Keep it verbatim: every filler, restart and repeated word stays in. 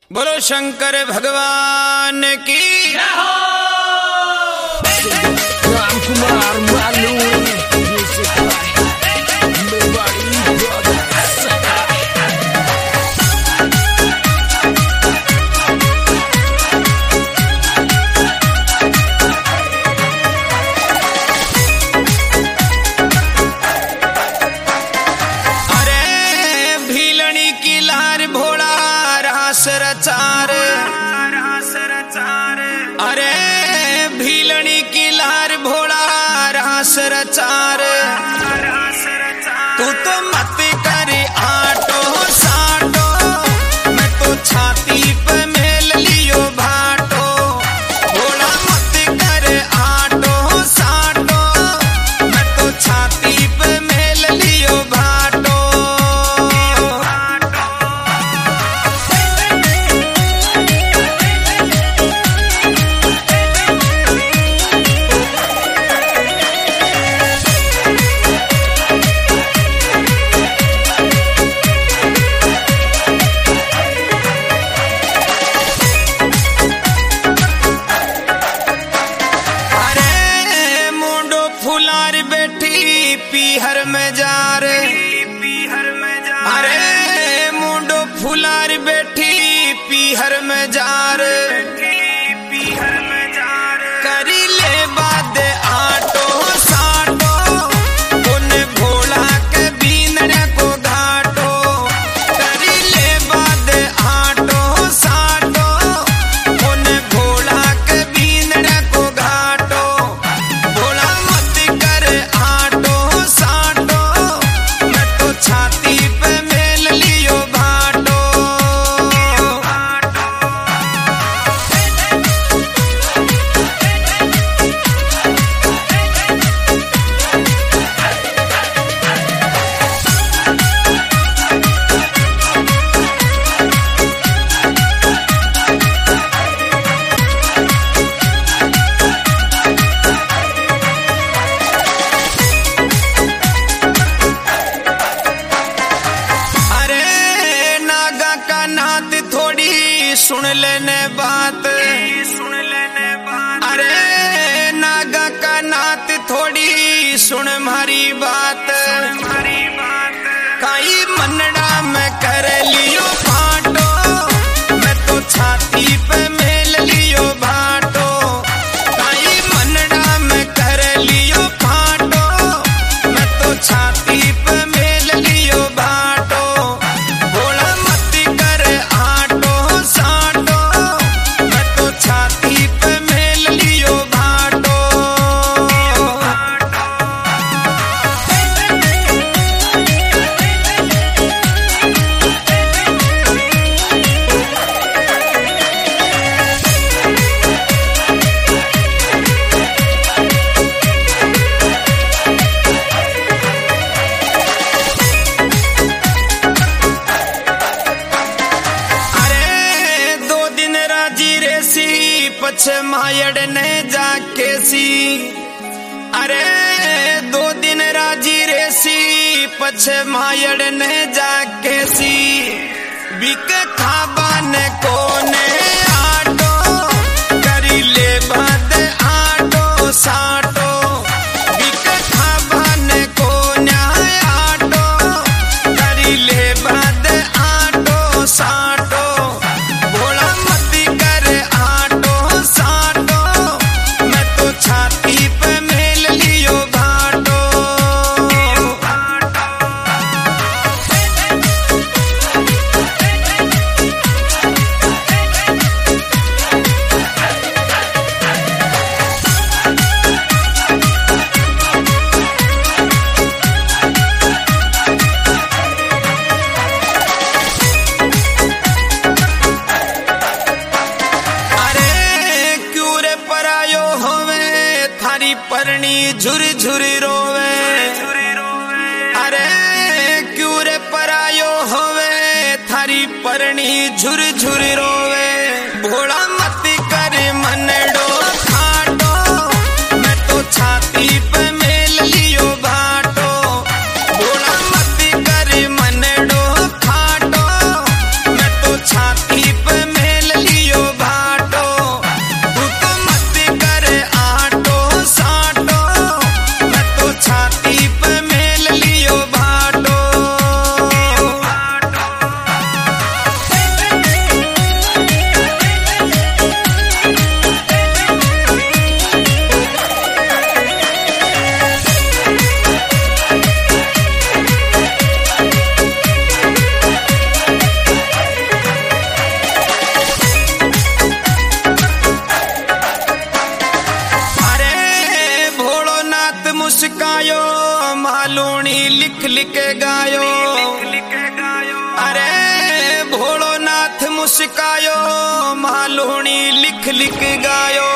बोलो शंकर भगवान की जय हो। राम कुमार मालू रचार अरे भीलनी की लार भोला रास रचार तू तो मत कर आटो साटो मैं तो छाती पे मेल लियो भाटो भोला मत कर आटो साटो मैं तो छाती पे मेल लियो भाटो। पीहर में जा रे पीहर में जा अरे मुंडो फुलार बैठी पीहर में जा रे पीहर में जा रे करी ले बाद आटो साटो उन्हें भोला के बीनरे को घाटो करी ले बाद आटो साटो उन्हें भोला के बीनरे को घाटो भोला मत कर आटो छाती पे मेल लियो भाटो। सुन लेने बात सुन लेने बात अरे नागा का नात थोड़ी सुन हमारी बात हमारी बात कई मनड़ा में कर लियो फाटो मैं तो छाती पे मेल लियो भाटो कई मनड़ा में कर लियो फाटो मैं तो छाती पे मेल लियो भाटो भोला मत कर आटो छाती पे मेल लियो भाटो। अरे दो दिन राजी रेसी पछे मायड़ ने जाके सी अरे दो दिन राजी रेसी पछे मायड़ ने जाके सी बिक खाबा ने कोने आटो करी ले बाद आटो साटो बिक खाबा ने कोने आटो करी ले बाद आटो साटो भोला मत कर आटो साटो मैं तो छाती पे मेल लियो भाटो। परनी झुर झुर रोवे अरे क्यों रे परायो होवे थारी परनी झुर झुर रोवे भोला मत कर मनडो खाटो मैं तो छाती पे मेल लियो भाटो भोला मत कर मनडो खाटो मैं तो छाती पे लिख गायो। अरे भोलोनाथ मुस्कायो, मालूणी लिख लिख गायो।